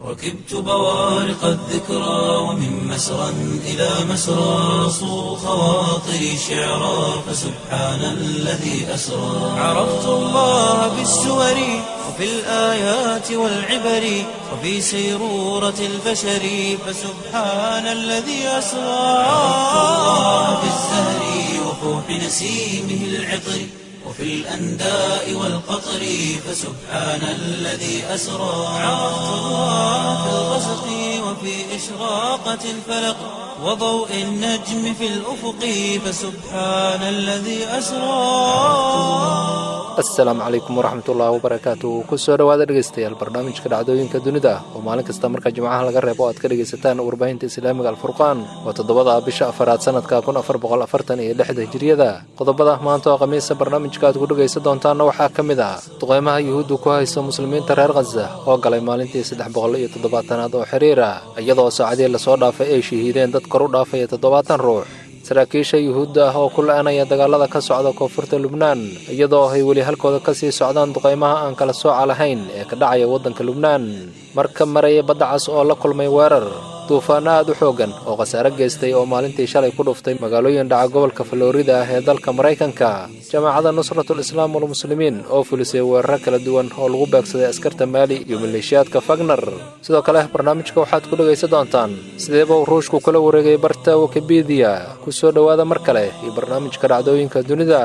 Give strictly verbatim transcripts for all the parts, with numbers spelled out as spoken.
ركبت بوارق الذكرى ومن مسرى إلى مسرى صو خواطري شعرا فسبحان الذي أسرى عرفت الله بالسور وفي الآيات والعبر وفي سيرورة البشر فسبحان الذي أسرى عرفت الله بالزهر وفوح نسيمه العطر وفي الأنداء والقطر فسبحان الذي أسرى عرفت الله في الغسق وفي إشراقة الفلق وضوء النجم في الأفق فسبحان الذي أسرى. asalaamu calaykum waraxmatullaahi wabarakaatu kusoo dhawaada dhegeystayaal barnaamijka dhacdooyinka dunida oo maalin kasta marka jimcaha laga reebo aad ka dhegaysataan warbaahinta islaamiga alfurqaan waa toddobada bisha afaraad sanadka kun afar boqol afartan iyo lixda hijriyada qodobada maanta oo khamiisa barnaamijka aad ku dhegaysan doontaana waxaa ka mid ah duqeymaha yuhuuddu ku hayso muslimiinta reer khaza oo galay maalintii saddex boqol iyo toddobaatanaad oo xiriira iyadoo saacadii lasoo dhaafay ay shahiideen dad kor u dhaafaya toddobaatan ruux. saraakiisha yuhuudda ah oo ku la-aanaya dagaalada ka socda koonfurta lubnaan iyadoo ay weli halkooda ka sii socdaan duqeymaha aan kala sooca lahayn ee ka dhacaya waddanka lubnaan. marka maraya badda cas oo la kulmay weerar duufaano aad u xooggan oo khasaare geystay oo maalintii shalay ku dhuftay magaalooyin dhaca gobolka florida ah ee dalka maraykanka. jamaacadda nusratul islaam walmuslimiin oo fulisay weeraro kala duwan oo lagu beegsaday askarta maali iyo maleeshiyaadka fagner. sidoo kale barnaamijka waxaad ku dhegaysan doontaan sideeba uu ruushku kula wareegay barta wikipedia. kusoo dhawaada mar kale iyo barnaamijka dhacdooyinka dunida.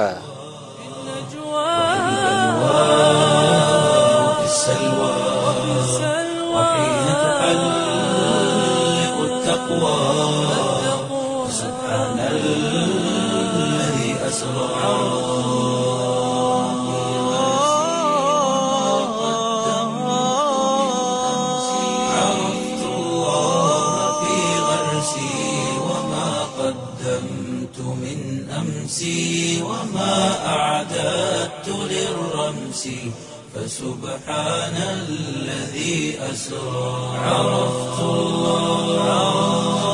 سبحان الذي أسرى عرفت الله في غرسي وما قدمت من أمسي وما أعددت للرمس فسبحان الذي أسرى عرفت الله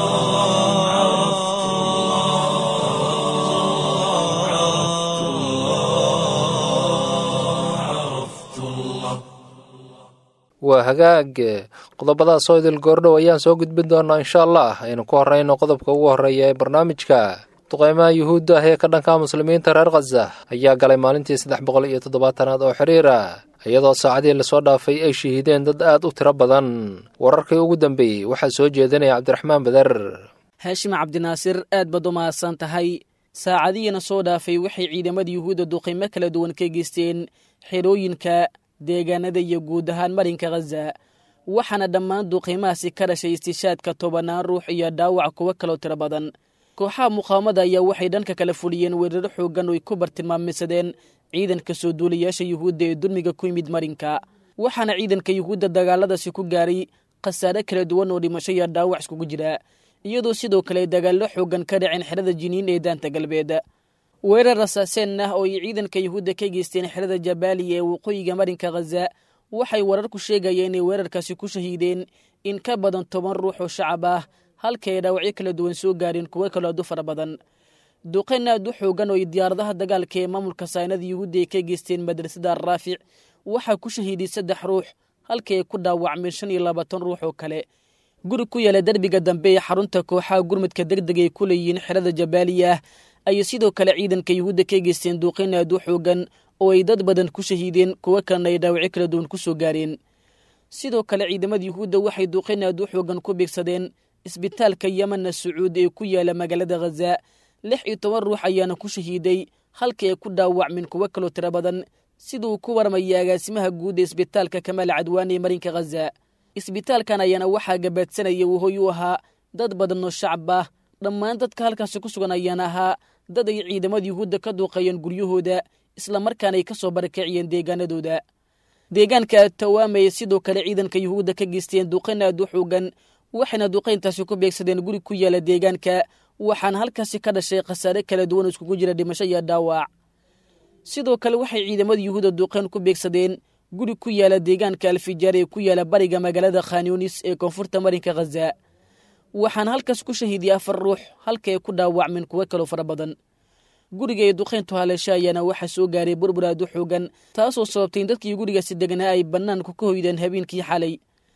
waa hagaag qodobadaas oo idil goordhow ayaan soo gudbin doonaa insha allah aynu ku horeyno qodobka ugu horeeya ee barnaamijka. duqeymaha yuhuudda ah ee ka dhanka muslimiinta reer khaza ayaa galay maalintii saddex boqol iyo toddobaatanaad oo xiriira iyadoo saacadii lasoo dhaafay ay shahiideen dad aad u tiro badan. wararkii ugu dambeeyey waxaa soo jeedinaya cabdiraxmaan bader. haashim cabdinaasir aad baad u mahadsan tahay. saacadihiina soo dhaafay waxay ciidamada yuhuudda duqeymo kala duwan ka geysteen xerooyinka deegaanada iyo guud ahaan marinka khaza waxaana dhammaan duqeymahaasi ka dhashay istishaadka tobanaan ruux iyo dhaawac kuwo kaloo tiro badan. kooxaha muqaawamada ayaa waxay dhanka kala fuliyeen weeraro xooggan oo ay ku bartilmaameysadeen ciidanka soo duulayaasha yuhuudda ee dulmiga ku yimid marinka waxaana ciidanka yuhuudda dagaaladaasi ku gaaray khasaare kala duwan oo dhimasho iyo dhaawac iskugu jira iyadoo sidoo kale dagaallo xooggan ka dhaceen xerada jiniin ee daanta galbeed. weerar rasaaseen ah oo ay ciidanka yuhuudda ka geysteen xerada jabaaliya ee waqooyiga marinka khaza waxay wararku sheegayeen inay weerarkaasi ku shahiideen in ka badan toban ruux oo shacab ah halka ay dhaawacyo kala duwan soo gaareen kuwo kaloo aad u fara badan. duqeyn aad u xoogan oo ay diyaaradaha dagaalka ee maamulka saynada yuhuudda ay ka geysteen madrasada arraafic waxaa ku shahiiday saddex ruux halka ay ku dhaawacmeen shan iyo labaatan ruux oo kale. guri ku yaala derbiga dambe ee xarunta kooxaha gurmadka degdega ay ku leeyihiin xerada jabaaliya ayay sidoo kale ciidanka yuhuudda ka geysteen duqeyn aad u xoogan oo ay dad badan ku shahiideen kuwo kalena ay dhaawacyo kala duwan ku soo gaareen. sidoo kale ciidamada yuhuudda waxay duqeyn aad u xoogan ku beegsadeen isbitaalka yemanna sacuudi ee ku yaala magaalada khaza lix iyo toban ruux ayaana ku shahiiday halka ay ku dhaawacmeen kuwo kaloo tiro badan siduu ku warmaya agaasimaha guud ee isbitaalka kamaal cadwaan ee marinka khaza. isbitaalkan ayaana waxaa gabaadsanaya wahoy u ahaa dad badan oo shacab ah. dhammaan dadka halkaasi ku sugan ayaana ahaa dad ay ciidamada yuhuudda ka duuqayeen guryahooda islamarkaana ay ka soo barakiciyeen deegaanadooda. deegaanka tawaamaya sidoo kale ciidanka yuhuudda ka geysteen duqeyn aad u xoogan waxayna duqeyntaasi ku beegsadeen guri ku yaala deegaanka waxaana halkaasi ka dhashay khasaare kala duwan oo iskugu jira dhimasho iyo dhaawac. sidoo kale waxay ciidamada yuhuudda duqeyn ku beegsadeen guri ku yaala deegaanka alfijaar ee ku yaala bariga magaalada khanyunis ee koonfurta marinka khaza waxaana halkaas ku shahiidiyay afar ruux halka ay ku dhaawacmeen kuwo kaloo fara badan. guriga ay duqeyntu haleesha ayaana waxaa soo gaaray burbur aad u xoogan taasoo sababtay in dadkii gurigaasi deganaa ay bannaanku ka hoydeen habeenkii xalay.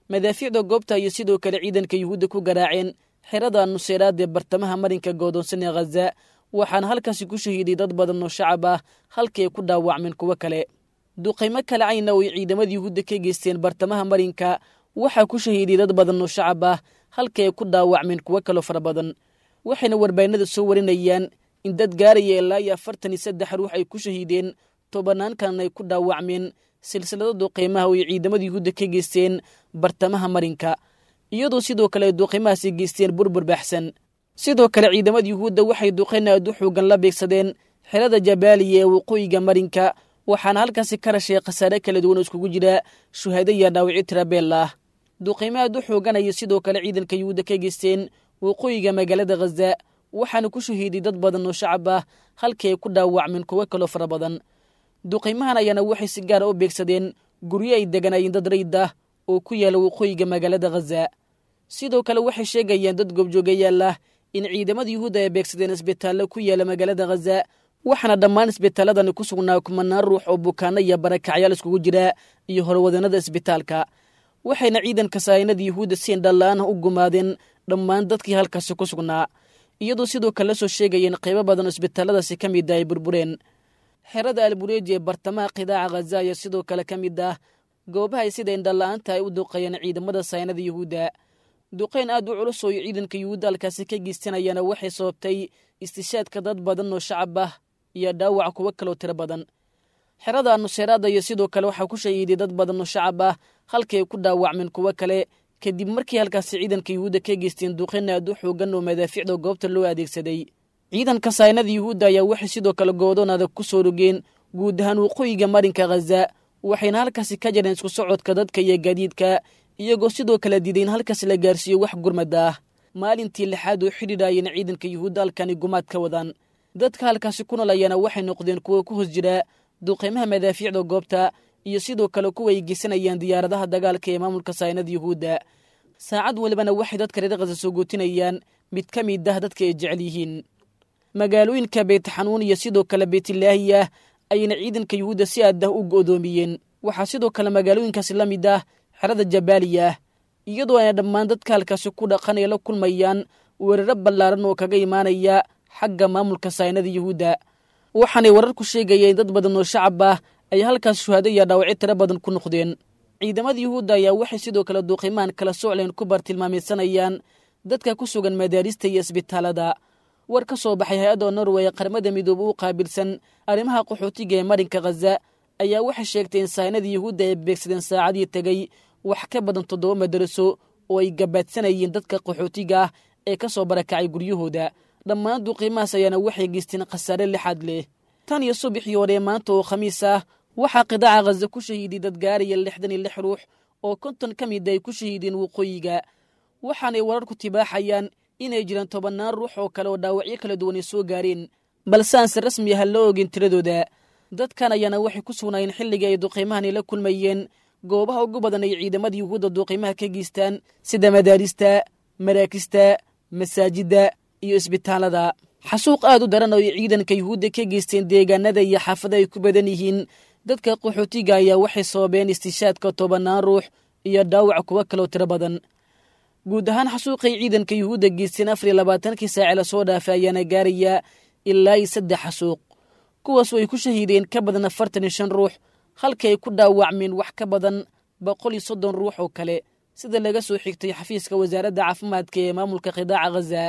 madaafiicda goobta iyo sidoo kale ciidanka yuhuudda ku garaaceen xerada nuseyraad ee bartamaha marinka goodoonsan ee khaza waxaana halkaasi ku shahiiday dad badan oo shacab ah halkii ay ku dhaawacmeen kuwo kale duqaymo kale cayna oo ay ciidamada yuhuudda ka geysteen bartamaha marinka waxaa ku shahiiday dad badan oo shacab ah halkii ay ku dhaawacmeen kuwo kaloo fara badan waxayna warbaahinada soo warinayaan in dad gaaraya ilaa iyo afartan iyo saddex ruux ay ku shahiideen tobannaan kalena ay ku dhaawacmeen silsilado duqaymaha oo ay ciidamada yuhuudda ka geysteen bartamaha marinka iyadoo sidoo kale ay duqaymahaasi geysteen burbur baaxsan sidoo kale ciidamada yuhuudda waxay duqayn aad u xoogan la beegsadeen xerada jabaaliya ee waqooyiga marinka waxaana halkaasi ka rashay khasaare kala duwan oo iskugu jira shuhaado iyo dhaawacyo tirabeel ah duqaymo aad u xooganaya sidoo kale ciidanka yuhuudda ka geysteen waqooyiga magaalada khaza waxaana ku shahiiday dad badan oo shacab ah halkii ay ku dhaawacmeen kuwo kaloo fara badan duqaymahan ayaana waxay si gaara u beegsadeen guryo ay deganayeen dad rayd ah oo ku yaala waqooyiga magaalada khaza sidoo kale waxay sheegayaan dad goobjoogayaal ah in ciidamada yuhuudda ay beegsadeen isbitaallo ku yaala magaalada khaza waxaana dhammaan isbitaalladani ku sugnaa kumanaan ruux oo bukaano iyo barakacyaal iskugu jira iyo horwadanada isbitaalka waxayna ciidanka sahaynada yuhuudda si indhala-aan u gumaadeen dhammaan dadkii halkaasi ku sugnaa iyadoo sidoo kale la soo sheegayeen qaybo badan oo isbitaalladaasi ka mid ah ay burbureen xerada albureeji ee bartamaha qidaaca khaza ayaa sidoo kale ka mid ah goobaha ay sida indhala-aanta ay u duqeeyeen ciidamada sahaynada yuhuudda duqayn aad u culus oo ciidanka yuhuudda halkaasi ka geystanayaana waxay sababtay istishaadka dad badan oo shacab ah iyo dhaawac kuwo kaloo tiro badan xerada nuseyraada iyo sidoo kale waxaa ku shahiiday dad badan oo shacab ah halkii ay ku dhaawacmeen kuwo kale kadib markii halkaasi ciidanka yuhuudda ka geysteen duqayn aad u xoogan oo madaafiicda goobta loo adeegsaday ciidanka sahaynada yuhuudda ayaa waxay sidoo kale goodoon adag ku soo rogeen guud ahaan waqooyiga marinka khaza waxayna halkaasi ka jareen isku socodka dadka iyo gaadiidka iyagoo sidoo kale diiday in halkaas la gaarsiiyo wax gurmad ah maalintii lixaad oo xidhiidhaayeen ciidanka yuhuudda halkani gumaad ka wadaan dadka halkaasi ku nool ayaana waxay noqdeen kuwa ku hoos jira duqaymaha madaafiicda goobta iyo sidoo kale kuwa ay geysanayaan diyaaradaha dagaalka ee maamulka sahaynada yuhuudda saacad walibana waxay dadka reer khaza soo gootinayaan mid ka mid ah dadka ay jecel yihiin magaalooyinka beytxanuun iyo sidoo kale beytlaahiya ayayna ciidanka yuhuudda si aad ah u go'doomiyeen waxaa sidoo kale magaalooyinkaasi la mid ah xerada jabaaliya iyadoo ayna dhammaan dadka halkaasi ku dhaqanaya la kulmayaan weeraro ballaaran oo kaga imaanaya xagga maamulka sahaynada yuhuudda waxaanay wararku sheegayeen dad badan oo shacab ah ay halkaas shuhaado iyo dhaawacyo tiro badan ku noqdeen ciidamada yuhuudda ayaa waxay sidoo kale duuqimaan kala socleen ku bartilmaamaysanayaan dadka ku sugan madaarista iyo isbitaalada war ka soo baxay hay-adda norway ee qaramada midoobe u qaabilsan arrimaha qaxootiga ee marinka khaza ayaa waxay sheegtay in sahaynada yuhuudda ay beegsadeen saacadii tegey wax ka badan toddoba madaraso oo ay gabaadsanayeen dadka qaxootiga ah ee ka soo barakacay guryahooda dhammaan duuqiimahaas ayaana waxay geysteen khasaare lixaad leh tan iyo subaxii hore maanta oo khamiis ah waxaa qidaaca khaza ku shahiiday dad gaaraya lixdan iyo lix ruux oo konton ka mid ay ku shahiideen waqooyiga waxaanay wararku tibaaxayaan inay jiraan tobannaan ruux oo kale oo dhaawacyo kala duwan ay soo gaareen balse aan si rasmi ah la ogin tiradooda dadkan ayaana waxay ku sugnaayeen xilligii ay duqiimahani la kulmayeen goobaha ugu badan ay ciidamada yuhuudda duqiimaha ka geystaan sida madaarista maraakista masaajidda iyo isbitaalada xasuuq aad u daran oo ay ciidanka yuhuudda ka geysteen deegaanada iyo xaafada ay ku badan yihiin dadka qaxootiga ayaa waxay sababeen istishaadka tobannaan ruux iyo dhaawac kuwo kaloo tiro badan guud ahaan xasuuqay ciidanka yuhuudda geysteen afar iyo labaatankii saace la soo dhaafay ayaana gaaraya ilaa iyo saddex xasuuq kuwaas oo ay ku shahiideen ka badan afartan iyo shan ruux halkii ay ku dhaawacmeen wax ka badan boqol iyo soddon ruux oo kale sida laga soo xigtay xafiiska wasaaradda caafimaadka ee maamulka qidaaca khaza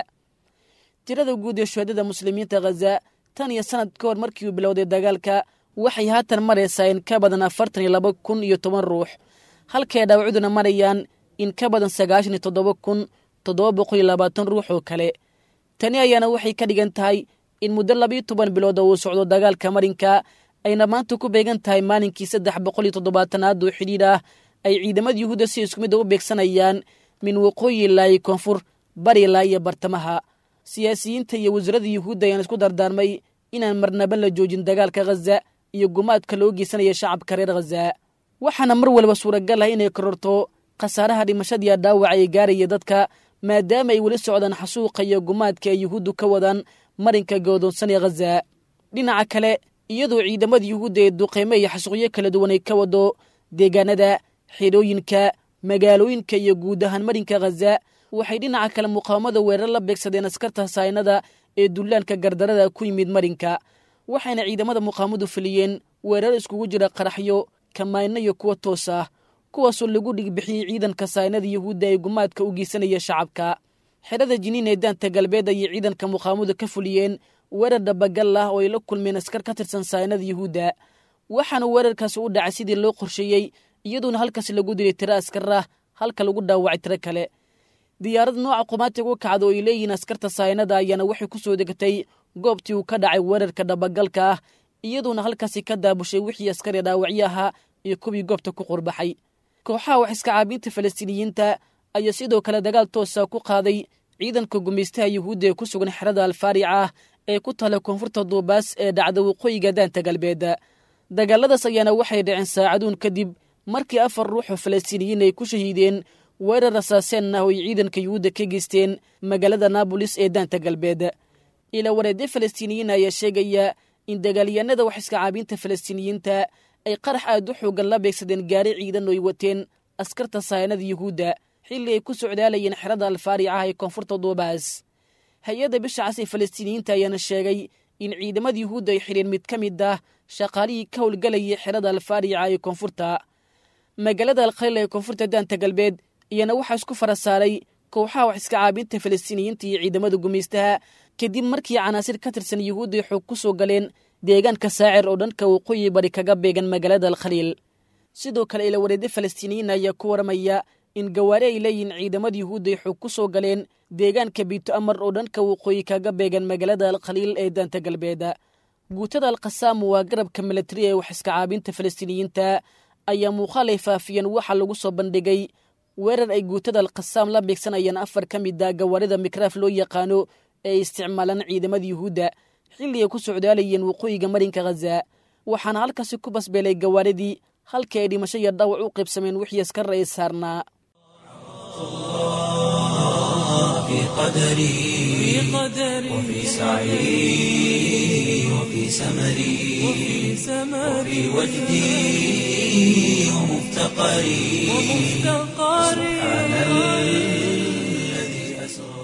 tirada guud ee shuhadada muslimiinta khaza tan iyo sanad ka hor markii uu bilowday dagaalka waxay haatan maraysaa in ka badan afartan iyo laba kun iyo toban ruux halkay dhaawacduna marayaan in ka badan sagaashan iyo toddoba kun toddoba boqol iyo labaatan ruux oo kale tani ayaana waxay ka dhigan tahay in muddo labiyo toban bilood oo uu socdo dagaalka marinka ayna maanta ku beegan tahay maalinkii saddex boqol iyo toddobaatanaad oo xidhiidh ah ay ciidamada yuhuudda si isku mid u beegsanayaan min waqooyi ilaa iyo koonfur bari ilaa iyo bartamaha siyaasiyiinta iyo wasaaradda yuhuudda ayaan isku dardaarmay inaan marnaba la joojin dagaalka khaza iyo gumaadka loo geysanaya shacabka reer khaza waxaana mar walba suuragal ah inay kororto khasaaraha dhimashadiiya dhaawaca ay gaaraya dadka maadaama ay weli socdaan xasuuqa iyo gumaadka ay yuhuuddu ka wadaan marinka goodoonsan ee khaza dhinaca kale iyadoo ciidamada yuhuudda ee duqeyme iyo xasuuqyo kala duwan ay ka wado deegaanada xidhooyinka magaalooyinka iyo guud ahaan marinka khaza waxay dhinaca kale muqaawamada weerar la beegsadeen askarta saynada ee dullaanka gardarada ku yimid marinka waxayna ciidamada muqaawamadu fuliyeen weerar iskugu jira qaraxyo kamayno iyo kuwa toos ah kuwaasoo lagu dhigbixiyey ciidanka saynada yuhuudda ee gumaadka u geysanaya shacabka xerada jiniin ee daanta galbeed ayay ciidanka muqaawamadu ka fuliyeen weerar dhabagal ah oo ay la kulmeen askar ka tirsan saynada yuhuudda waxaana weerarkaasi u dhacay sidii loo qorsheeyey iyadoona halkaasi lagu dilay tiro askar ah halka lagu dhaawacay tiro kale diyaarad nooca qumaatiga u kacda oo ay leeyihiin askarta saynada ayaana waxay ku soo degatay goobtii uu ka dhacay weerarka dhabagalka ah iyadoona halkaasi ka daabushay wixii askari dhaawacyo ahaa iyo kuwii goobta ku qurbaxay kooxaha wax iska caabinta falastiiniyiinta ayaa sidoo kale dagaal toosa ku qaaday ciidanka gumaystaha yuhuudda ee ku sugan xerada alfaarica ah ee ku taala koonfurta duubaas ee dhacda waqooyiga daanta galbeed dagaaladaas ayaana waxay dhaceen saacaduun kadib markii afar ruux oo falastiiniyiin ay ku shahiideen weerar rasaaseen ah oo ay ciidanka yuhuudda ka geysteen magaalada naabolis ee daanta galbeed ila wareedye falastiiniyiin ayaa sheegaya in dagaalyahanada wax iska caabinta falastiiniyiinta ay qarax aad u xoogan la beegsadeen gaari ciidan oo ay wateen askarta saynada yuhuudda xilli ay ku socdaalayeen xerada alfaarica ah ee koonfurta duubaas hay-adda bisha cas ee falastiiniyiinta ayaana sheegay in ciidamada yuhuudda ay xidheen mid ka mid ah shaqaalihii ka howlgalayay xerada alfaarica ee koonfurta magaalada alkhaliil ee koonfurta daanta galbeed iyana waxaa isku fara saaray kooxaha wax iska caabinta falastiiniyiinta iyo ciidamada gumaystaha kadib markii canaasir ka tirsan yuhuudda ay xoog ku soo galeen deegaanka saacir oo dhanka waqooyi bari kaga beegan magaalada alkhaliil sidoo kale ila wareedye falastiiniyiin ayaa ku waramaya in gawaari ay leeyihiin ciidamada yuhuudda ay xoog ku soo galeen deegaanka biito amar oo dhanka waqooyi kaga beegan magaalada alkhaliil ee daanta galbeed guutada alqasaam waa garabka milatari ee wax iska caabinta falastiiniyiinta ayaa muuqaal ay faafiyeen waxaa lagu soo bandhigay weerar ay guutada alqasaam la beegsanayaan afar ka mid ah gawaarida mikraaf loo yaqaano ee ay isticmaalaan ciidamada yuhuudda xilli ay ku socdaalayeen waqooyiga marinka khaza waxaana halkaasi ku basbeelay gawaaridii halkii ay dhimasho iyo dhaawac u qaybsameen wixii askara ay saarnaa في قدري وفي سعي وفي سمري وفي وجدي ومفتقري سبحان الذي أسرى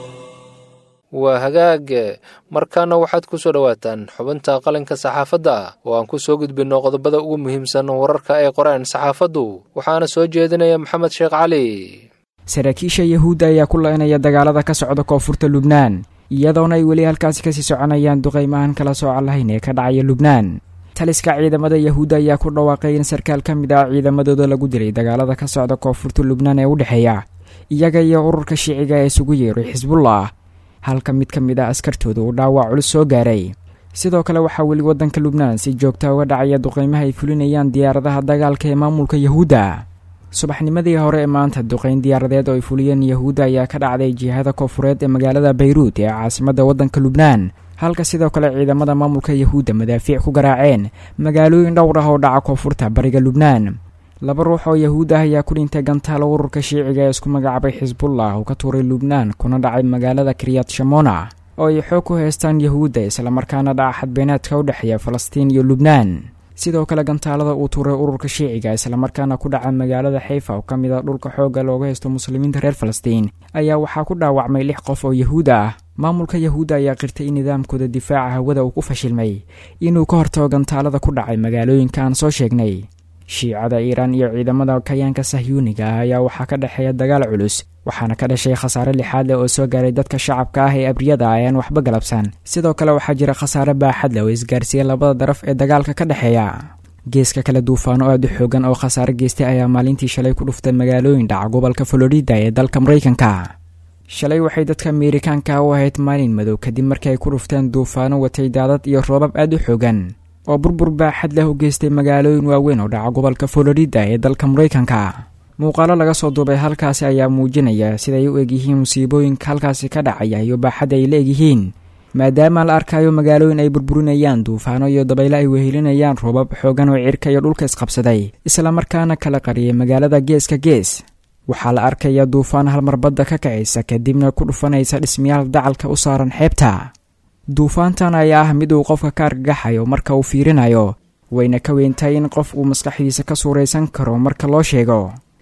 waa hagaag markaana waxaad ku soo dhowaataan xubinta qalinka saxaafadda oo aan ku soo gudbinno qodobada ugu muhiimsan wararka ay qoreen saxaafaddu waxaana soo jeedinaya maxamed sheekh cali saraakiisha yuhuudda ayaa ku laynaya dagaalada ka socda koonfurta lubnaan iyadoona ay weli halkaasi kasii soconayaan duqaymahan kala sooca lahayn ee ka dhacaya lubnaan taliska ciidamada yuhuudda ayaa ku dhawaaqay in sarkaal ka mid ah ciidamadooda lagu dilay dagaalada ka socda koonfurta lubnaan ee u dhexeeya iyaga iyo ururka shiiciga ee isugu yeeray xisbullah halka mid ka mid ah askartooda uu dhaawac culus soo gaaray sidoo kale waxaa weli waddanka lubnaan si joogta uga dhacaya duqaymaha ay fulinayaan diyaaradaha dagaalka ee maamulka yuhuudda subaxnimadii hore ee maanta duqayn diyaaradeed oo ay fuliyeen yuhuudda ayaa ka dhacday jihada koonfureed ee magaalada bayruud ee caasimadda waddanka lubnaan halka sidoo kale ciidamada maamulka yuhuudda madaafiic ku garaaceen magaalooyin dhowr ah oo dhaca koonfurta bariga lubnaan laba ruux oo yuhuud ah ayaa ku dhintay gantaal ururka shiiciga ee isku magacaabay xisbullah oo ka tuuray lubnaan kuna dhacay magaalada kiryat shamona oo ay xoog ku haystaan yuhuudda islamarkaana dhaca xadbeenaadka u dhexeeya falastiin iyo lubnaan sidoo kale gantaalada uu tuuray ururka shiiciga islamarkaana ku dhaca magaalada xayfa oo ka mid a dhulka xoogga looga haysto muslimiinta reer falastiin ayaa waxaa ku dhaawacmay lix qof oo yuhuud ah maamulka yuhuudda ayaa qirtay in nidaamkooda difaaca hawada uu ku fashilmay inuu ka hortago gantaalada ku dhacay magaalooyinka aan soo sheegnay shiicada iiraan iyo ciidamada kayaanka sahyuuniga ah ayaa waxaa ka dhexeeya dagaal culus waxaana ka dhashay khasaare lixaad leh oo soo gaaray dadka shacabka ah ee abriyada ah ayaan waxba galabsan sidoo kale waxaa jira khasaare baaxad leh oo isgaarsiiya labada daraf ee dagaalka ka dhexeeya geeska kale duufaano aad u xoogan oo khasaare geystay ayaa maalintii shalay ku dhuftay magaalooyin dhaca gobolka florida ee dalka maraykanka shalay waxay dadka ameerikaanka u ahayd maalin madow kadib markii ay ku dhufteen duufaano watay daadad iyo roobab aad u xoogan oo burbur baaxad leh u geystay magaalooyin waaweyn oo dhaca gobolka florida ee dalka maraykanka muuqaalo laga soo duubay halkaasi ayaa muujinaya siday u egyihiin musiibooyinka halkaasi ka dhacaya iyo baaxadda ay la egyihiin maadaama la arkayo magaalooyin ay burburinayaan duufaano iyo dabaylo ay wehelinayaan roobab xoogan oo cirka iyo dhulka isqabsaday islamarkaana kala qariyay magaalada geeska gees waxaa la arkaya duufaan halmar badda ka kacaysa kadibna ku dhufanaysa dhismayaal dacalka u saaran xeebta duufaantan ayaa ah mid uu qofka ka argagaxayo marka uu fiirinayo wayna ka weyntahay in qof uu maskaxdiisa ka suuraysan karo marka loo sheego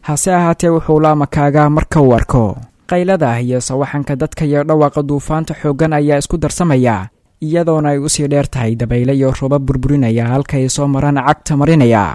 hase ahaatee wuxuu laamakaagaa marka uu arko qaylada iyo sawaxanka dadka iyo dhawaaqa duufaanta xooggan ayaa isku darsamaya iyadoona ay usii dheer tahay dabayle iyo roobab burburinaya halka ay soo maraan cagta marinaya.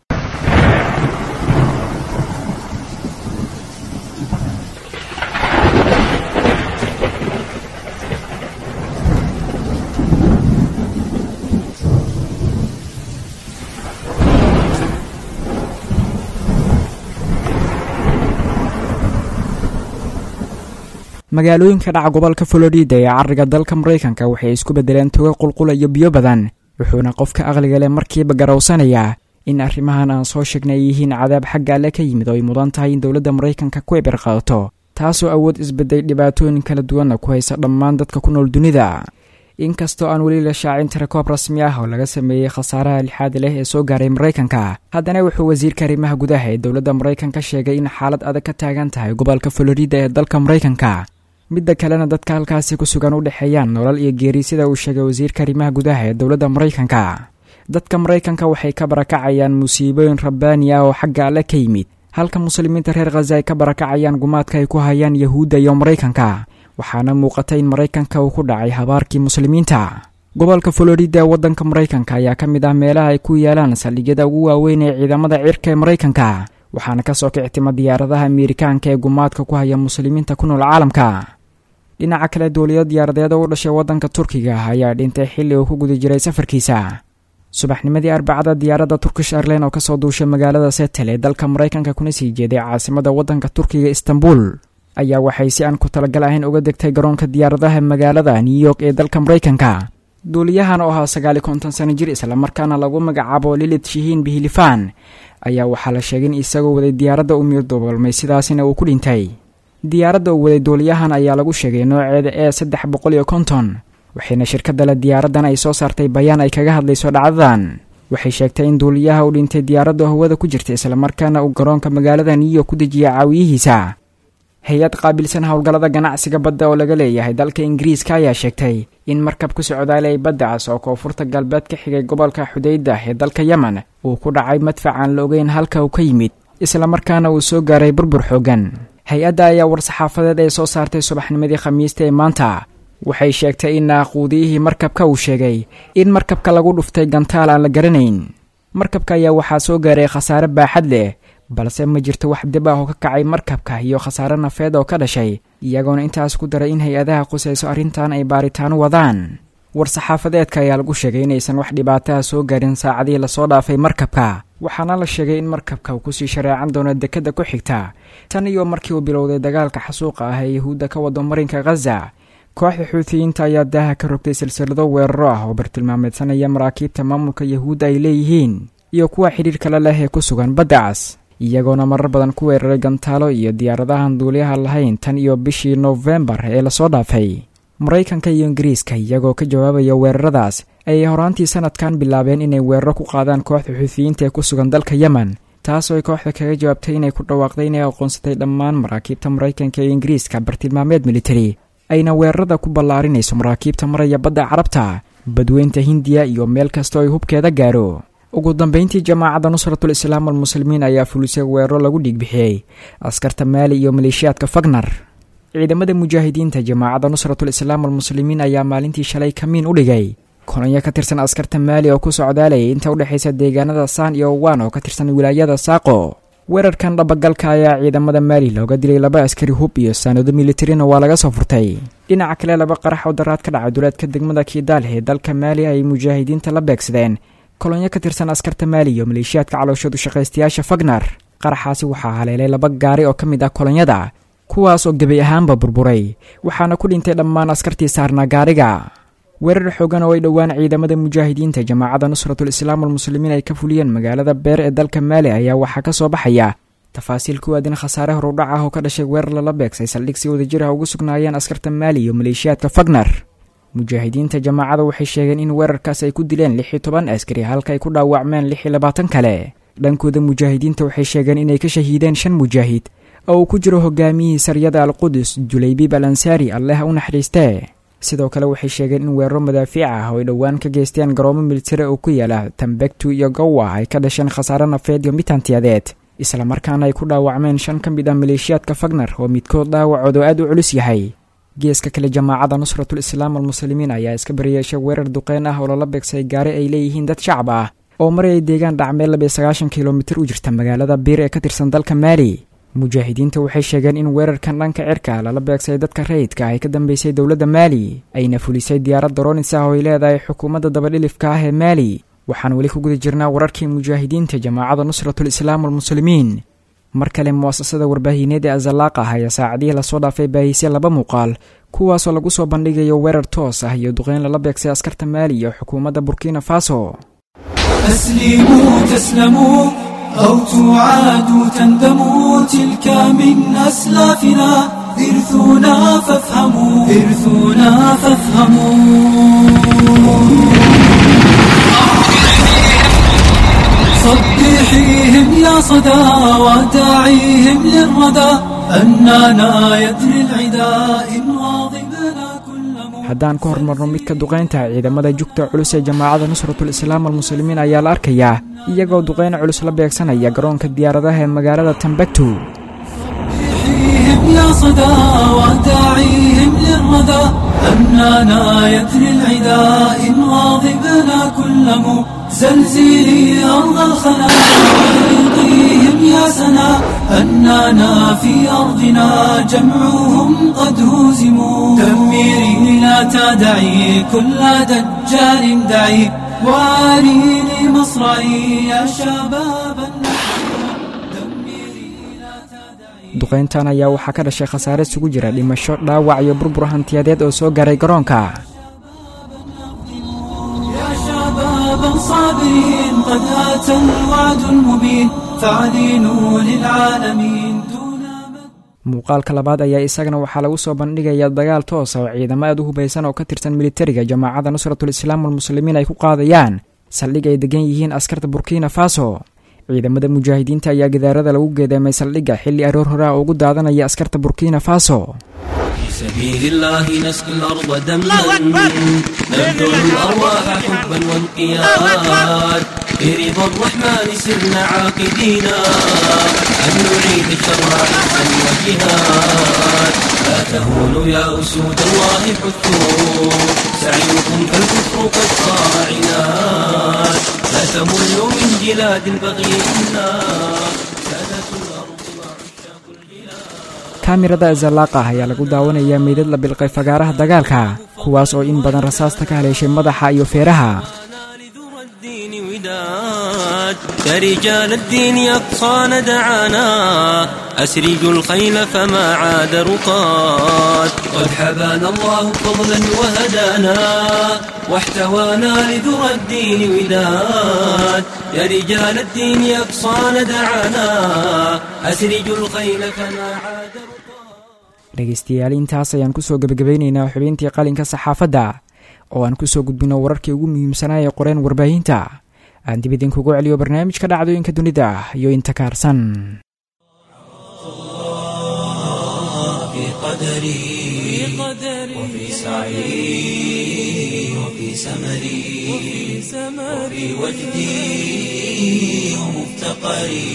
magaalooyinka dhaca gobolka Florida ee cariga dalka Mareykanka waxay isku bedeleen toga qulqul iyo biyo badan wuxuuna qofka aqliga leh markiiba garawsanaya in arrimahan aan soo sheegnay yihiin cadaab xagga alle ka yimid oo ay mudan tahay in dowladda Mareykanka ku eber qaato taasoo awood isbeday dhibaatooyin kala duwan ku haysa dhammaan dadka ku nool dunida. inkastoo aan weli la shaacin tirakoob rasmi ah oo laga sameeyay khasaaraha lixaad leh ee soo gaaray Mareykanka, haddana wuxuu wasiirka arrimaha gudaha ee dowladda Mareykanka sheegay in xaalad adag ka taagan tahay gobolka Florida ee dalka Mareykanka. midda kalena dadka halkaasi ku sugan u dhaxeeyaan nolol iyo geeri sida uu sheegay wasiirka arrimaha gudaha ee dowladda Mareykanka. dadka Mareykanka waxay ka barakacayaan musiibooyin rabbaani ah oo xagga alle ka yimid, halka muslimiinta reer Gaza ay ka barakacayaan gumaadka ay ku hayaan Yahuudda iyo Mareykanka, waxaana muuqata in Mareykanka uu ku dhacay habaarkii muslimiinta. gobolka Florida ee waddanka Mareykanka ayaa ka mid ah meelaha ay ku yaalaan saldhigyada ugu waaweyn ee ciidamada cirka ee Mareykanka, waxaana ka soo kictima diyaaradaha Ameerikaanka ee gumaadka ku haya muslimiinta ku nool caalamka. dhinaca kale dowlad diyaaradeed oo u dhashay waddanka Turkiga ayaa dhintay xilli uu ku guda jiray safarkiisa. subaxnimadii Arbacada diyaaradda Turkish Airlines oo ka soo duushay magaalada Seattle ee dalka Mareykanka kuna sii jeeday caasimadda waddanka Turkiga Istanbul ayaa waxay si aan ku talagal ahayn uga degtay garoonka diyaaradaha magaalada New York ee dalka Mareykanka. duuliyahan oo ahaa sagaal iyo konton sano jir isla markaana lagu magacaabo Lilith Shihin Bihilifan ayaa waxaa la sheegay in isagoo waday diyaaradda uu miirdoobay sidaasina uu ku dhintay. diyaaradda uu waday duuliyahan ayaa lagu sheegay nooceeda ee saddex boqol iyo konton, waxayna shirkadda la diyaaraddan ay soo saartay bayaan ay kaga hadlayso dhacdadan. waxay sheegtay in duuliyaha uu dhintay diyaaradda hawada ku jirta isla markaana uu garoonka magaalada New York ku dejiyay caawiyihiisa. hay-ad qaabilsan howlgallada ganacsiga badda oo laga leeyahay dalka Ingiriiska ayaa sheegtay in markab ku socdaalay badda cas oo koonfurta galbeed ka xigay gobolka Xudayda ee dalka Yemen uu ku dhacay madfac aan la ogeyn halka uu ka yimid, isla markaana uu soo gaaray burbur xooggan. hay-adda ayaa war-saxaafadeed ay soo saartay subaxnimadii Khamiista ee maanta waxay sheegtay in naaquudiyihii markabka uu sheegay in markabka lagu dhuftay gantaal aan la garanayn. markabka ayaa waxaa soo gaaray khasaare baaxad leh, balse ma jirto wax dib ah oo ka kacay markabka iyo khasaare nafeed oo ka dhashay, iyagoona intaas ku daray in hay-adaha qusayso arrintan ay baaritaano wadaan. war-saxaafadeedka ayaa lagu sheegay inaysan wax dhibaataha soo gaarin saacadihii lasoo dhaafay markabka, waxaana la sheegay in markabka uu kusii shareecan doono dekadda ku xigta tan iyo markii uu bilowday dagaalka xasuuqa ah ee Yahuudda ka wado marinka Gaza. kooxda Xuuthiyiinta ayaa daaha ka rogtay silsilado weeraro ah oo bartilmaameedsanaya maraakiibta maamulka Yahuudda ay leeyihiin iyo kuwa xiriir kale leh ee ku sugan badda cas, iyagoona marar badan ku weeraray gantaalo iyo diyaaradahan duuliyaha lahayn tan iyo bishii November ee lasoo dhaafay. Mareykanka iyo Ingiriiska iyagoo ka jawaabaya weeraradaas ayay horaantii sanadkan bilaabeen inay weeraro ku qaadaan kooxda Xuuthiyiinta ee ku sugan dalka Yemen, taasoo ay kooxda kaga jawaabtay inay ku dhawaaqday inay aqoonsatay dhammaan maraakiibta Mareykanka iyo Ingiriiska bartilmaameed military, ayna weerarada ku ballaarinayso maraakiibta maraya badda Carabta, badweynta Hindiya iyo meel kasta oo ay hubkeeda gaaro. ugu dambeyntii jamaacadda Nusratul Islaam al-Muslimiin ayaa fulisay weeraro lagu dhigbixiyay askarta Maali iyo maleeshiyaadka Wagner. ciidamada mujaahidiinta jamaacadda Nusratul Islaam al-Muslimiin ayaa maalintii shalay kamiin u dhigay kolonyo ka tirsan askarta Maali oo ku socdaalay inta u dhaxaysa deegaanada Saan iyo Waan oo ka tirsan wilaayada Saaqo. weerarkan dhabagalka ayaa ciidamada Maali looga dilay laba askari hub iyo sanado military waa laga soo furtay. dhinaca kale laba qarax oo daraad ka dhacay duleedka degmada Kidaal ee dalka Maali ay mujaahidiinta la beegsadeen kolonyo ka tirsan askarta Maali iyo maleeshiyaadka calooshoodu shaqaystayaasha Wagner. qaraxaasi waxaa haleelay laba gaari oo ka mid ah kolonyada, kuwaas oo gebi ahaanba burburay, waxaana ku dhintay dhammaan askartii saarnaa gaariga. weerar xoogan oo ay dhowaan ciidamada mujaahidiinta jamaacadda Nusratul Islaam al-Muslimiin ay ka fuliyeen magaalada Beer ee dalka Maali ayaa waxaa ka soo baxaya tafaasiil ku aadan khasaare horudhac ah oo ka dhashay weerar lala beegsay saldhig si wadajir ah ugu sugnaayeen askarta Maali iyo maleeshiyaadka Wagner. mujaahidiinta jamaacada waxay sheegeen in weerarkaas ay ku dileen lix iyo toban askari halka ay ku dhaawacmeen lix iyo labaatan kale. dhankooda mujaahidiinta waxay sheegeen inay ka shahiideen shan mujaahid oo uu ku jiro hogaamiyihii sariyada al-Qudus Julaybiib al-Ansaari Allah u naxariistee. sidoo kale waxay sheegeen in weeraro madaafiic ah oo ay dhowaan ka geysteen garoomo militari oo ku yaala Timbuktu iyo Gawa ay ka dhasheen khasaare nafeed iyo mid hantiyadeed. islamarkaana ay ku dhaawacmeen shan ka mid ah maleeshiyaadka fagner oo midkood dhaawacoodu aad u culus yahay. geeska kale jamaacadda nusratul islaam almuslimiin ayaa iska bariyeeshay weerar duqeyn ah oo lala beegsay gaari ay leeyihiin dad shacab ah oo marayay deegaan dhacmeel laba iyo sagaashan kilomitir u jirta magaalada biir ee ka tirsan dalka maali. mujaahidiinta waxay sheegeen in weerarkan dhanka cirka lala beegsay dadka rayidka ay ka dambeysay dowladda maali ayna fulisay diyaarad daroonis ah oo ay leedahay xukuumadda dabadhilifka ah ee maali. waxaan weli ku guda jirnaa wararkii mujaahidiinta jamaacadda nusratul islaam almuslimiin. mar kale mu'asasada warbaahineed ee azalaaq ah ayaa saacadihii lasoo dhaafay baahisay laba muuqaal kuwaasoo lagu soo bandhigayo weerar toos ah iyo duqeyn lala beegsay askarta maali iyo xukuumadda burkina faso. أسلموا تسلموا أو تعادوا تندموا تلك من أسلافنا إرثنا فافهموا إرثنا فافهموا صبحيهم يا صدى وداعيهم للردى أننا يدري العدا إن واظبنا كل haddaan ka hormarno midka duqeynta ciidamada jugta culus ee jamaacadda nusratul islaam almuslimiin ayaa la arkayaa iyagoo duqeyn culus la beegsanaya garoonka diyaaradaha ee magaalada Timbuktu. يا صدى وداعيهم للردى أننا يدري العدا إن واظبنا كل مزلزلي أرض الخنا ويلقيهم يا سنا أننا في أرضنا جمعهم قد هزموا دمري لا تدعي كل دجال دعي واريني مصرعي يا شباب duqeyntan ayaa waxaa ka dhashay khasaare isugu jira dhimasho dhaawac iyo burbur hantiyadeed oo soo gaaray garoonka. يا شبابا صابرين قد أتى الوعد المبين فعلينوا للعالمين دون muuqaalka labaad ayaa isagana waxaa lagu soo bandhigayaa dagaal toos ah oo ciidamo aad u hubaysan oo ka tirsan militariga jamaacadda nusratul islaam almuslimiin ay ku qaadayaan saldhig ay degan yihiin askarta burkina faso. ciidamada mujaahidiinta ayaa gidaarada lagu geedeemay saldhigga xilli aroor hore ah ugu daadanaya askarta burkina faso. في سبيل الله نسقي الأرض دما نبذل الأرواح حبا وانقياد برضا الرحمن سرنا عاقدينا أن نعيد الشر عزا وجهاد لا تهونوا يا أسود الله حثوا سعيكم فالكفر قد صار عناد لا تملوا من جلاد البغي النار سادة الأرض وعشاق الجلاد. kaamirada azalaaq ah ayaa lagu daawanayaa meydad la bilqay fagaaraha dagaalka kuwaas oo in badan rasaasta ka haleeshay madaxa iyo feeraha. يا رجال الدين أقصانا دعانا أسرجوا الخيل فما عاد رقاد قد حبانا الله فضلا وهدانا واحتوانا لذرى الدين وداد يا رجال الدين أقصانا دعانا أسرجوا الخيل فما عاد رقاد. dhegeystayaal intaas ayaan kusoo gabagabeynaynaa xubintii qalinka saxaafadda oo aan kusoo gudbino wararkii ugu muhiimsanaa ee qoreen warbaahinta. aan dib idinkugu celiyo barnaamijka dhacdooyinka dunida iyo inta kaarsan. في قدري وفي سعي وفي سمري وفي وجدي ومفتقري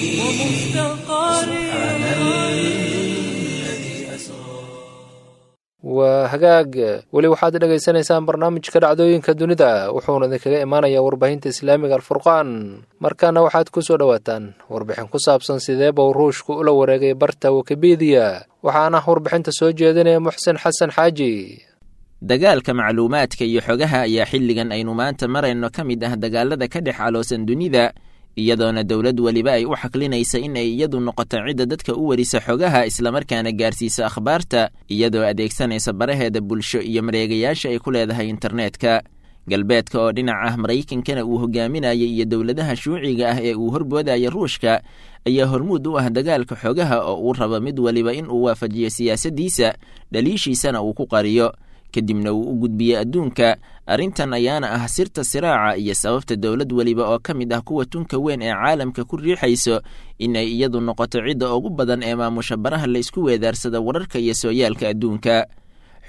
سبحان الذي أسرى. waa hagaag weli waxaad dhegaysanaysaan barnaamijka dhacdooyinka dunida wuxuuna idinkaga imaanayaa warbaahinta islaamiga alfurqaan. markaana waxaad ku soo dhowaataan warbixin ku saabsan sidee buu ruushku ula wareegay barta wikipedia waxaana warbixinta soo jeedinaya muxsin xasan xaaji. dagaalka macluumaadka iyo xogaha ayaa xilligan aynu maanta marayno ka mid ah dagaalada ka dhex caloosan dunida iyadoona dowlad weliba ay u xaqlinaysa in ay iyadu noqoto cidda dadka u warisa xogaha islamarkaana gaarsiisa akhbaarta iyadoo adeegsanaysa baraheeda bulsho iyo mareegayaasha ay ku leedahay internetka. galbeedka oo dhinac ah maraykankana uu hogaaminayay iyo dowladaha shuuciga ah ee uu horboodaya ruushka ayaa hormuud u ah dagaalka xogaha oo uu rabo mid weliba in uu waafajiyo siyaasaddiisa dhaliishiisana uu ku qariyo kadibna uu u gudbiye adduunka. arrintan ayaana ah sirta siraaca iyo sababta dowlad weliba oo ka mid ah kuwa tunka weyn ee caalamka ku riixayso in ay iyadu noqoto cidda ugu badan ee maamusha baraha la isku weedaarsada wararka iyo sooyaalka adduunka.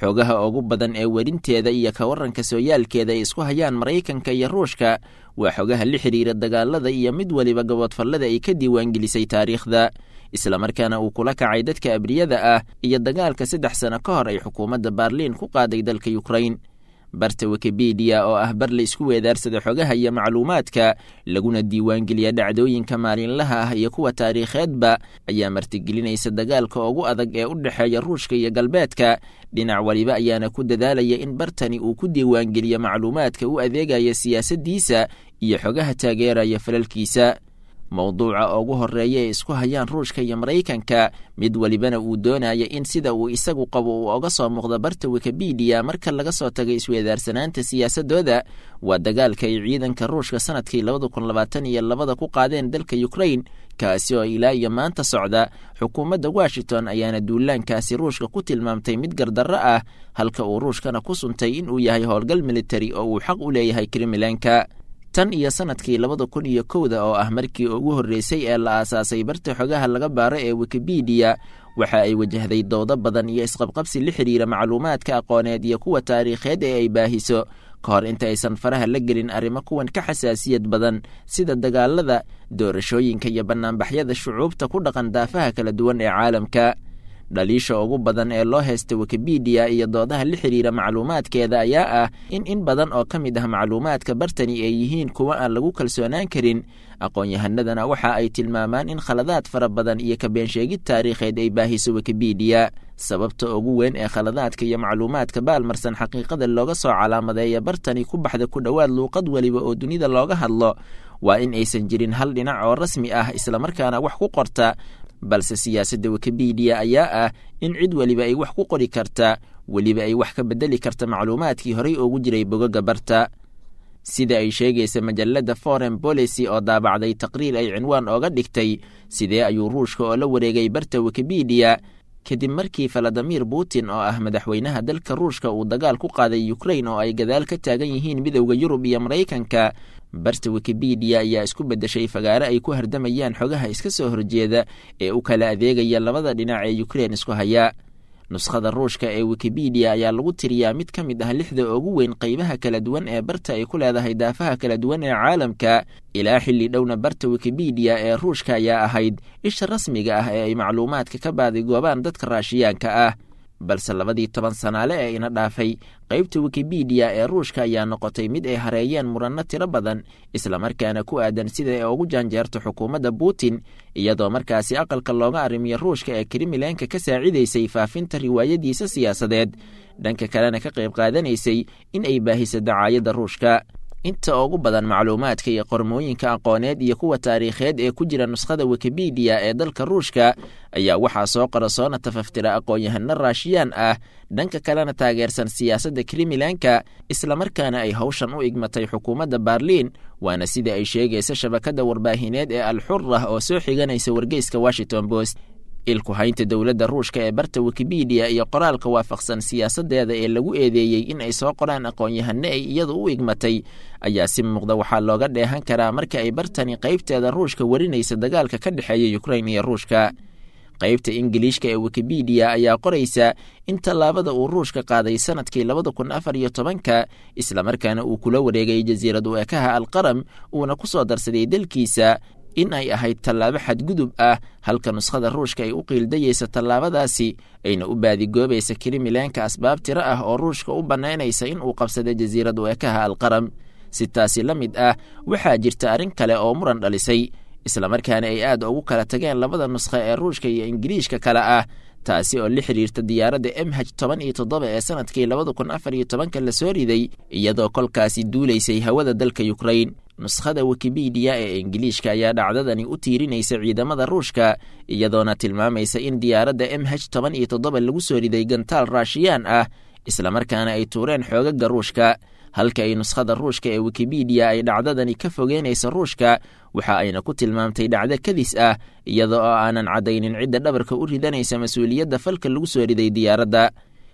xoogaha ugu badan ee werinteeda iyo ka warranka sooyaalkeeda ay isku hayaan maraykanka iyo ruushka waa xogaha la xidhiira dagaalada iyo mid waliba gaboodfallada ay ka diiwaangelisay taariikhda islamarkaana uu kula kacay dadka abriyada ah iyo dagaalka saddex sano ka hor ay xukuumadda baarliin ku qaaday dalka yukrain barta wikipedia oo ah bar la isku weedaarsada xogaha iyo macluumaadka laguna diiwaangeliya dhacdooyinka maalinlaha ah iyo kuwa taariikheedba ayaa martigelinaysa dagaalka ugu adag ee u dhexeeya ruushka iyo galbeedka dhinac waliba ayaana ku dadaalaya in bartani uu ku diiwaangeliyo macluumaadka u adeegaya siyaasaddiisa iyo xogaha taageeraya falalkiisa mowduuca ugu horreeya ee isku hayaan ruushka iyo maraykanka mid walibana uu doonaya in sida uu isagu qabo uu oga soo muuqdo barta wikipedia marka laga soo tagay isweedaarsanaanta siyaasadooda waa dagaalka ay ciidanka ruushka sanadkii labada kun labaatan iyo labada ku qaadeen dalka yukrain kaasi oo ilaa iyo maanta socda xukuumadda washington ayaana duulaankaasi ruushka ku tilmaamtay mid gardarro ah halka uu ruushkana ku suntay in uu yahay howlgal militari oo uu xaq u leeyahay krimilanka tan iyo sanadkii labada kun iyo kowda oo ah markii ugu horreysay ee la aasaasay barta xogaha laga baaro ee wikipedia waxa ay wajahday doodo badan iyo isqabqabsi la xidhiira macluumaadka aqooneed iyo kuwa taariikheed ee ay baahiso ka hor inta aysan faraha la gelin arrimo kuwan ka xasaasiyad badan sida dagaalada doorashooyinka iyo bannaanbaxyada shucuubta ku dhaqan daafaha kala duwan ee caalamka dhaliisha ugu badan ee loo haysta wikipedia iyo doodaha la xidhiira macluumaadkeeda ayaa ah in in badan oo ka mid ah macluumaadka bartani ay yihiin kuwa aan lagu kalsoonaan karin aqoon-yahanadana waxa ay tilmaamaan in khaladaad fara badan iyo kabeensheegid taariikheed ay baahiso wikipedia sababta ugu weyn ee khaladaadka iyo macluumaadka baalmarsan xaqiiqada looga soo calaamadeeya bartani ku baxda ku dhowaad luuqad weliba oo dunida looga hadlo waa in aysan jirin hal dhinac oo rasmi ah islamarkaana wax ku qorta balse siyaasadda wikipedia ayaa ah in cid weliba ay wax ku qori karta weliba ay wax ka bedeli karta macluumaadkii horey ugu jiray bogaga barta sida ay sheegaysa majalladda foreign policy oo daabacday taqriir ay cinwaan ooga dhigtay sidee ayuu ruushka oo la wareegay barta wikipedia kadib markii valadimir putin oo ah madaxweynaha dalka ruushka uu dagaal ku qaaday yukrain oo ay gadaal ka taagan yihiin midowda yurub iyo maraykanka barta wikipedia ayaa isku beddeshay fagaare ay ku hardamayaan xogaha iska soo horjeeda ee u kala adeegaya labada dhinac ee yukrain isku haya nuskhada ruushka ee wikipedia ayaa lagu tiriyaa mid ka mid ah lixda ugu weyn qaybaha kala duwan ee barta ay ku leedahay daafaha kala duwan ee caalamka ilaa xilli dhowna barta wikipedia ee ruushka ayaa ahayd isha rasmiga ah ee ay macluumaadka ka baadigoobaan dadka raashiyaanka ah balse labadii toban sanaale ee ina dhaafay qaybta wikipedia ee ruushka ayaa noqotay mid ay hareeyeen muranno tiro badan islamarkaana ku aadan sida ay ugu jaanjeerto xukuumadda putin iyadoo markaasi aqalka looga arrimiyo ruushka ee krimilanka ka saacidaysay faafinta riwaayadiisa siyaasadeed dhanka kalena ka qayb qaadanaysay in ay baahiso dacaayadda ruushka inta ugu badan macluumaadka iyo qormooyinka aqooneed iyo kuwa taariikheed ee ku jira nuskhada wikipedia ee dalka ruushka ayaa waxaa soo qora soona tafaftira aqoon-yahano raashiyaan ah dhanka kalena taageersan siyaasadda krimilanka islamarkaana ay hawshan u igmatay xukuumadda baarliin waana sida ay sheegaysa shabakadda warbaahineed ee alxurah oo soo xiganaysa wargeyska washington post ilku haynta dowladda ruushka ee barta wikipedia iyo qoraalka waafaqsan siyaasadeeda ee lagu eedeeyey in ay soo qoraan aqoon-yahano ay iyadu u igmatay ayaa si muuqda waxaa looga dheehan karaa marka ay bartani qaybteeda ruushka warinaysa dagaalka ka dhexeeya yukrain iyo ruushka qaybta ingiliishka ee wikipedia ayaa qoraysa in tallaabada uu ruushka qaaday sanadkii labada kun afar iyo tobanka islamarkaana uu kula wareegay jasiirad u ekaha alqaram uuna ku soo darsaday dalkiisa in ay ahayd tallaabo xadgudub ah halka nuskhada ruushka ay u qiildayeysa tallaabadaasi ayna u baadigoobaysa krimilanka asbaab tiro ah oo ruushka u bannaynaysa in uu qabsada jasiirad u ekaha alqaram si taasi la mid ah waxaa jirta arrin kale oo muran dhalisay islamarkaana ay aad ugu kala tageen labada nuskha ee ruushka iyo ingiriishka kale ah taasi oo la xidhiirta diyaaradda m h toban iyo toddoba ee sanadkii labada kun afar iyo tobanka la soo riday iyadoo kolkaasi duulaysay hawada dalka yukrain nuskhada wikipedia ee ingiliishka ayaa dhacdadani u tiirinaysa ciidamada ruushka iyadoona tilmaamaysa in diyaaradda m h toban iyo toddoba lagu soo riday gantaal raashiyaan ah islamarkaana ay tuureen xoogaga ruushka halka ay nuskhada ruushka ee wikipedia ay dhacdadani ka fogeynaysa ruushka waxa ayna ku tilmaamtay dhacdo kadis ah iyada oo aanan caddaynin cidda dhabarka u ridanaysa mas-uuliyadda falka lagu soo riday diyaaradda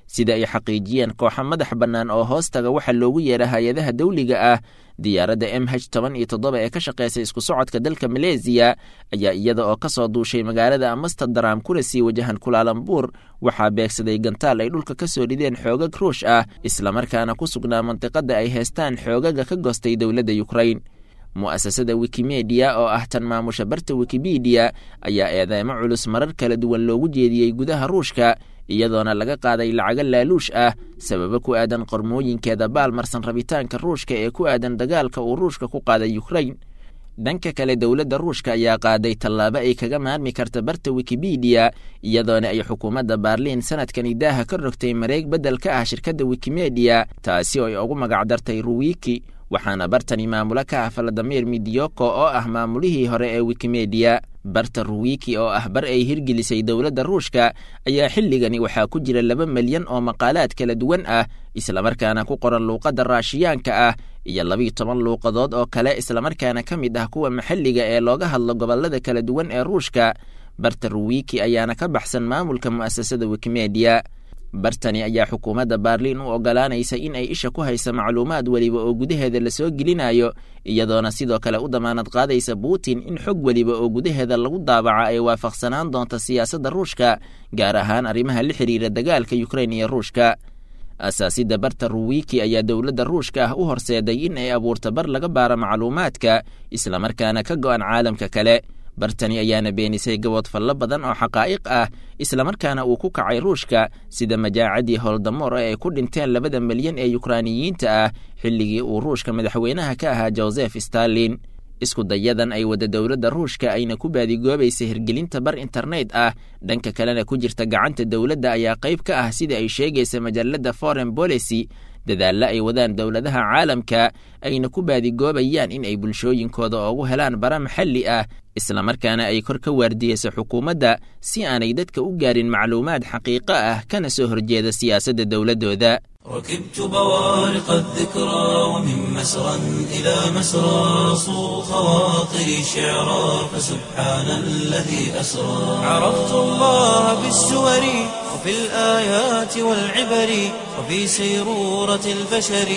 sida ay xaqiijiyeen kooxa madax bannaan oo hoostaga waxaa loogu yeedha hay-adaha dawliga ah. diyaaradda m h toban iyo toddoba ee ka shaqaysa isku socodka dalka maleesiya ayaa iyada oo ka soo duushay magaalada amsterdam kuna sii wajahan kulaalambuur waxaa beegsaday gantaal ay dhulka ka soo dhideen xoogag ruush ah islamarkaana ku sugnaa mantiqadda ay heestaan xoogaga ka goostay dowladda yukrain. mu'asasada wikimedia oo ah tan maamusha barta wikimedia ayaa eedeemo culus marar kala duwan loogu jeediyey gudaha ruushka iyadoona laga qaaday lacago laaluush ah sababo ku aadan qormooyinkeeda baalmarsan rabitaanka ruushka ee ku aadan dagaalka uu ruushka ku qaaday yukrain. dhanka kale dowladda ruushka ayaa qaaday tallaabo ay kaga maarmi karta barta wikimedia iyadoona ay xukuumadda baarliin sanadkani daaha ka rogtay mareeg beddel ka ah shirkadda wikimedia taasi oo ay ugu magacdartay ruwiki, waxaana bartani maamulo ka ah valadimir midiyoko oo ah maamulihii hore ee wikimedia. barta ruwiki oo ah bar ay hirgelisay dowladda ruushka ayaa xilligani waxaa ku jira laba milyan oo maqaalaad kala duwan ah islamarkaana ku qoran luuqadda raashiyaanka ah iyo labiiyo toban luuqadood oo kale islamarkaana ka mid ah kuwa maxalliga ee looga hadlo gobollada kala duwan ee ruushka. barta ruwiki ayaana ka baxsan maamulka mu'asasada wikimedia. bartani ayaa xukuumadda baarliin u ogolaanaysa in ay isha ku haysa macluumaad weliba oo gudaheeda lasoo gelinayo iyadoona sidoo kale u damaanad qaadaysa putin in xog weliba oo gudaheeda lagu daabaca ay waafaqsanaan doonta siyaasadda ruushka gaar ahaan arrimaha la xiriira dagaalka yukrain iyo ruushka. asaasidda barta ruwiki ayaa dowladda ruushka ah u horseeday in ay abuurta bar laga baaro macluumaadka islamarkaana ka go'an caalamka kale. bartani ayaana beenisay gabood fallo badan oo xaqaa'iq ah islamarkaana uu ku kacay ruushka sida majaacadii holdamoor ee ay ku dhinteen labada milyan ee yukraaniyiinta ah xilligii uu ruushka madaxweynaha ka ahaa josef stalin. isku dayadan ay wada dowladda ruushka ayna ku baadigoobaysa hirgelinta bar internet ah dhanka kalena ku jirta gacanta dowladda ayaa qayb ka ah sida ay sheegaysa majalladda foreign policy dadaalla ay wadaan dowladaha caalamka ayna ku baadigoobayaan in ay bulshooyinkooda ugu helaan bara maxalli ah islamarkaana ay kor ka waardiyeysa xukuumadda si aanay dadka u gaarin macluumaad xaqiiqo ah kana soo horjeeda siyaasadda dowladdooda. ركبت بوارق الذكرى ومن مسرى إلى مسرى صو خواطري شعرا فسبحان الذي أسرى عرفت الله بالسور وفي الآيات والعبر وفي سيرورة البشر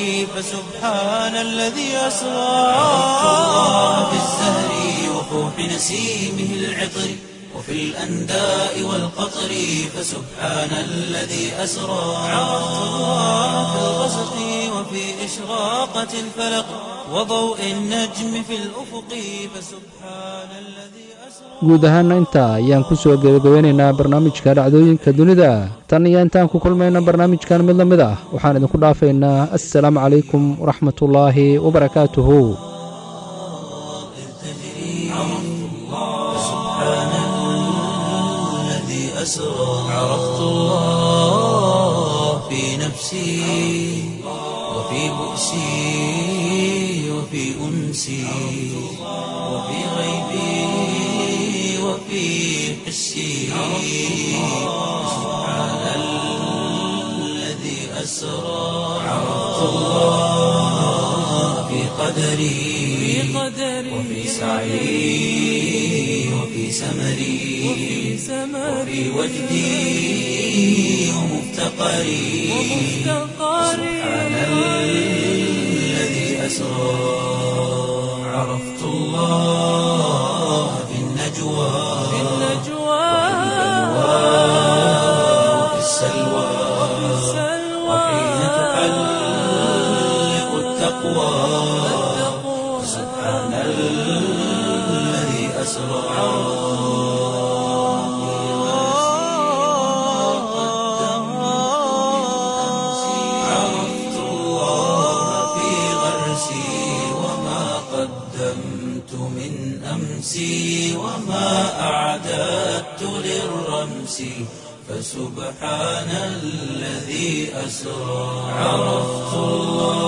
فسبحان الذي أسرى عرفت الله بالزهر وفوح نسيمه العطر وفي الأنداء والقطر فسبحان الذي أسرى عرفت الله في الغسق وفي إشراقة الفلق وضوء النجم في الأفق فسبحان الذي أسرى. guud ahaana intaa ayaan ku soo gebagabeynaynaa barnaamijka dhacdooyinka dunida tan iyo intaan ku kulmayna barnaamijkan mid la mid ah waxaan idinku dhaafaynaa assalaamu calaykum waraxmatullaahi wabarakaatuhu. عرفت الله في نفسي وفي بؤسي وفي أنسي وفي غيبي وفي حسي سبحان الذي أسرى عرفت الله في قدري وفي سعي وفي سمري وفي وجدي ومفتقري سبحان الذي أسرى عرفت الله في النجوى وفي السلوى وحين تحلق التقوى سبحان الذي أسرى. وما أعددت للرمس فسبحان الذي أسرى عرفت الله